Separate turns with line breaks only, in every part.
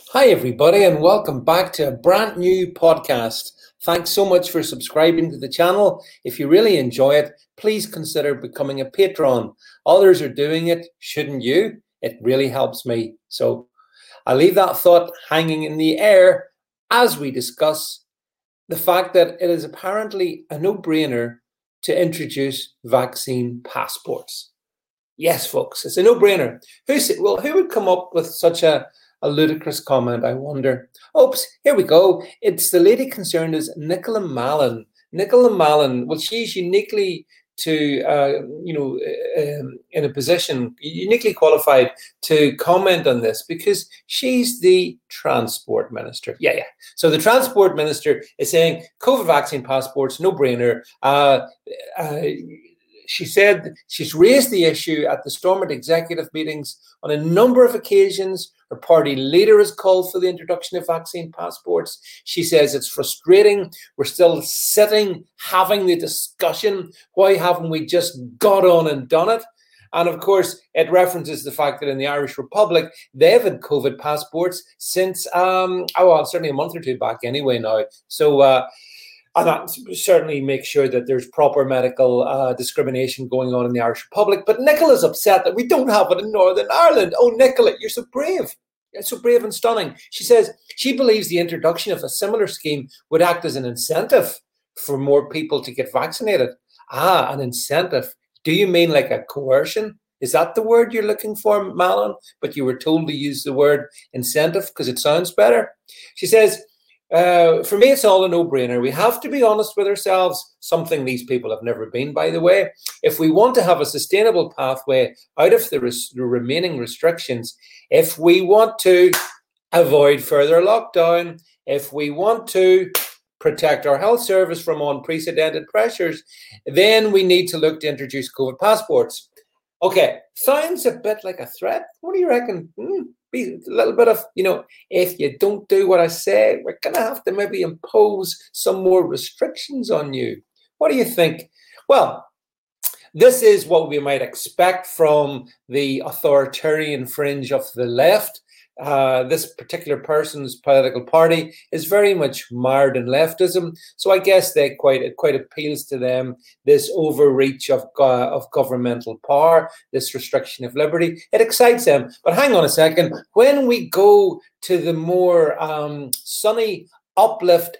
Hi, everybody, and welcome back to a brand new podcast. Thanks so much for subscribing to the channel. If you really enjoy it, please consider becoming a patron. Others are doing it, shouldn't you? It really helps me. So I leave that thought hanging in the air as we discuss the fact that it is apparently a no-brainer to introduce vaccine passports. Yes, folks, it's a no-brainer. Who would come up with such a ludicrous comment, I wonder? Oops, here we go. It's the lady concerned is Nicola Mallon. Nicola Mallon, well, she's uniquely in a position, uniquely qualified to comment on this because she's the transport minister. Yeah. So the transport minister is saying COVID vaccine passports, no-brainer. She said she's raised the issue at the Stormont executive meetings on a number of occasions. Her party leader has called for the introduction of vaccine passports. She says it's frustrating. We're still sitting, having the discussion. Why haven't we just got on and done it? And of course, it references the fact that in the Irish Republic, they've had COVID passports since, certainly a month or two back anyway now. So, and that certainly makes sure that there's proper medical discrimination going on in the Irish Republic. But Nicola's upset that we don't have it in Northern Ireland. Oh, Nicola, you're so brave. You're so brave and stunning. She says she believes the introduction of a similar scheme would act as an incentive for more people to get vaccinated. An incentive. Do you mean like a coercion? Is that the word you're looking for, Mallon? But you were told to use the word incentive because it sounds better. She says, for me, it's all a no-brainer. We have to be honest with ourselves, something these people have never been, by the way. If we want to have a sustainable pathway out of the remaining restrictions, if we want to avoid further lockdown, if we want to protect our health service from unprecedented pressures, then we need to look to introduce COVID passports. Okay, sounds a bit like a threat. What do you reckon? Be a little bit of, if you don't do what I say, we're going to have to maybe impose some more restrictions on you. What do you think? Well, this is what we might expect from the authoritarian fringe of the left. This particular person's political party is very much mired in leftism, so I guess it quite appeals to them, this overreach of governmental power, this restriction of liberty. It excites them. But hang on a second. When we go to the more sunny, uplit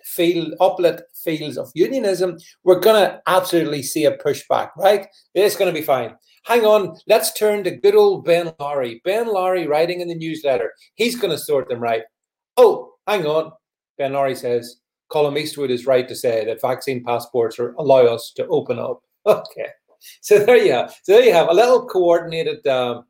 fields of unionism, we're going to absolutely see a pushback, right? It's going to be fine. Hang on, let's turn to good old Ben Lowry. Ben Lowry writing in the newsletter. He's going to sort them right. Oh, hang on. Ben Lowry says, Colm Eastwood is right to say that vaccine passports allow us to open up. Okay. So there you have. A little coordinated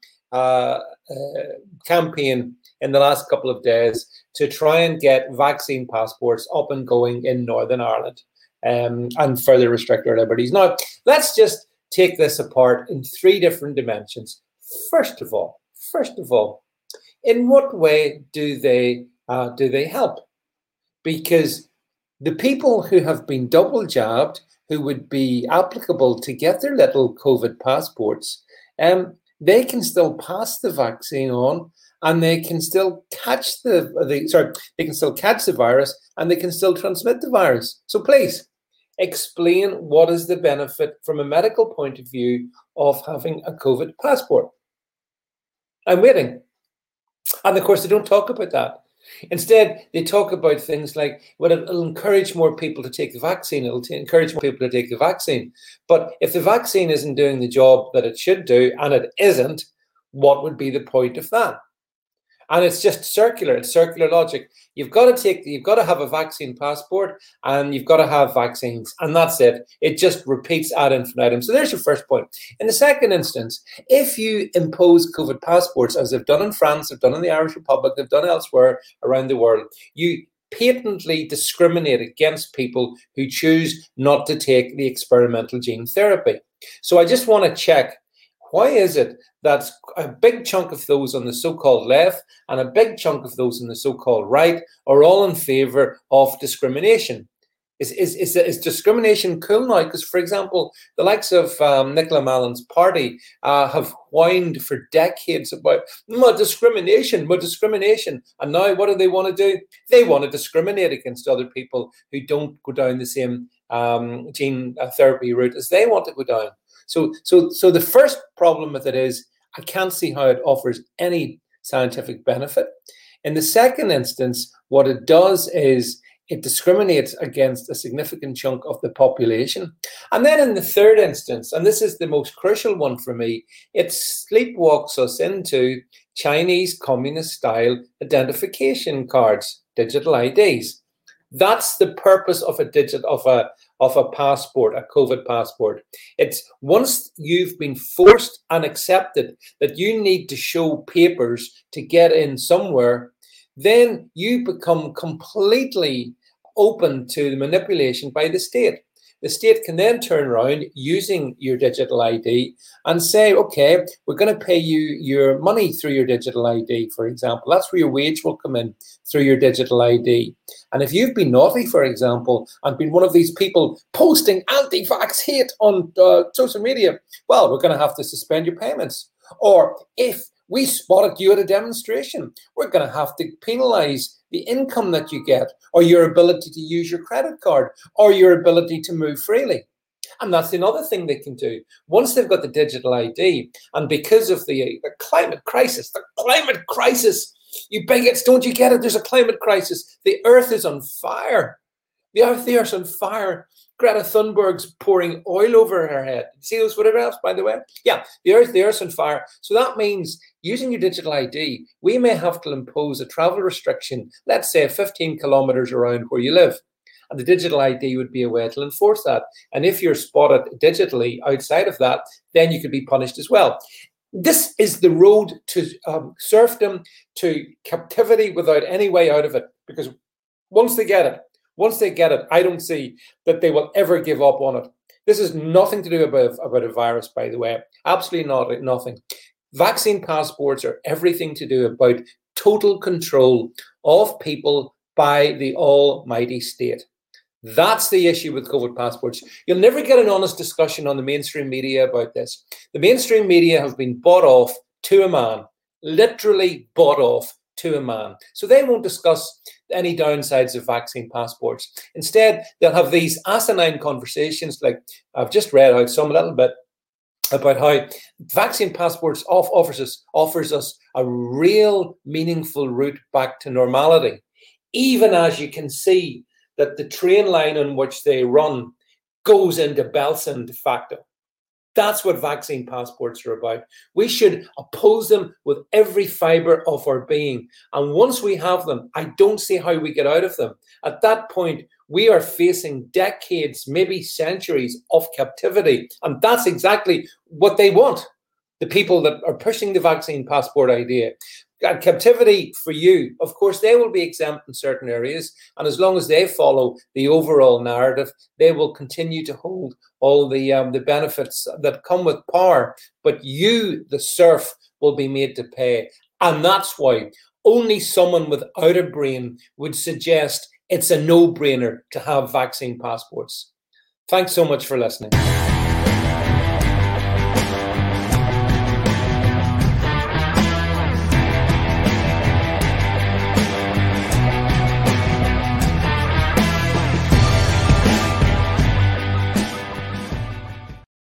campaign in the last couple of days to try and get vaccine passports up and going in Northern Ireland and further restrict our liberties. Now, let's just take this apart in three different dimensions. First of all, in what way do they help? Because the people who have been double jabbed, who would be applicable to get their little COVID passports, they can still pass the vaccine on, and they can still catch they can still catch the virus, and they can still transmit the virus. So please, explain what is the benefit from a medical point of view of having a COVID passport. I'm waiting. And of course, they don't talk about that. Instead, they talk about things like, well, it'll encourage more people to take the vaccine. It'll encourage more people to take the vaccine. But if the vaccine isn't doing the job that it should do, and it isn't, what would be the point of that? And it's just circular. It's circular logic. You've got to have a vaccine passport, and you've got to have vaccines, and that's it. It just repeats ad infinitum. So there's your first point. In the second instance, if you impose COVID passports, as they've done in France, they've done in the Irish Republic, they've done elsewhere around the world, you patently discriminate against people who choose not to take the experimental gene therapy. So I just want to check, why is it that a big chunk of those on the so-called left and a big chunk of those on the so-called right are all in favor of discrimination? Is discrimination cool now? Because, for example, the likes of Nicola Mallon's party have whined for decades about more discrimination. And now what do they want to do? They want to discriminate against other people who don't go down the same gene therapy route as they want to go down. So the first problem with it is I can't see how it offers any scientific benefit. In the second instance, what it does is it discriminates against a significant chunk of the population. And then in the third instance, and this is the most crucial one for me, it sleepwalks us into Chinese communist-style identification cards, digital IDs. That's the purpose of a passport, a COVID passport. It's once you've been forced and accepted that you need to show papers to get in somewhere, then you become completely open to the manipulation by the state. The state can then turn around using your digital ID and say, okay, we're going to pay you your money through your digital ID, for example. That's where your wage will come in, through your digital ID. And if you've been naughty, for example, and been one of these people posting anti-vax hate on social media, well, we're going to have to suspend your payments. Or if we spotted you at a demonstration, we're going to have to penalise the income that you get, or your ability to use your credit card, or your ability to move freely. And that's another thing they can do. Once they've got the digital ID, and because of the climate crisis, you bigots, don't you get it? There's a climate crisis. The earth is on fire. The earth is on fire. Greta Thunberg's pouring oil over her head. See those photographs, by the way? Yeah, the earth's on fire. So that means using your digital ID, we may have to impose a travel restriction, let's say 15 kilometers around where you live. And the digital ID would be a way to enforce that. And if you're spotted digitally outside of that, then you could be punished as well. This is the road to serfdom, to captivity without any way out of it. Because once they get it, I don't see that they will ever give up on it. This is nothing to do about a virus, by the way. Absolutely nothing. Vaccine passports are everything to do about total control of people by the almighty state. That's the issue with COVID passports. You'll never get an honest discussion on the mainstream media about this. The mainstream media have been bought off to a man, literally bought off to a man. So they won't discuss any downsides of vaccine passports. Instead, they'll have these asinine conversations, like I've just read out some a little bit, about how vaccine passports offers us a real meaningful route back to normality, even as you can see that the train line on which they run goes into Belsen de facto. That's what vaccine passports are about. We should oppose them with every fibre of our being. And once we have them, I don't see how we get out of them. At that point, we are facing decades, maybe centuries of captivity. And that's exactly what they want, the people that are pushing the vaccine passport idea. Captivity for you, of course, they will be exempt in certain areas. And as long as they follow the overall narrative, they will continue to hold all the benefits that come with power. But you, the serf, will be made to pay. And that's why only someone without a brain would suggest it's a no-brainer to have vaccine passports. Thanks so much for listening.